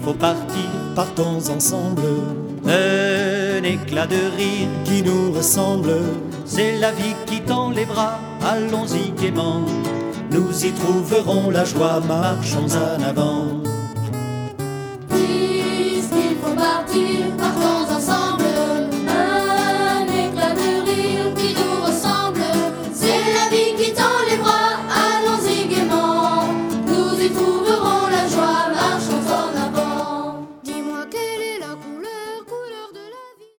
faut partir, partons ensemble. un éclat de rire qui nous ressemble. C'est la vie qui tend les bras, allons-y gaiement. Nous y trouverons la joie, marchons en avant.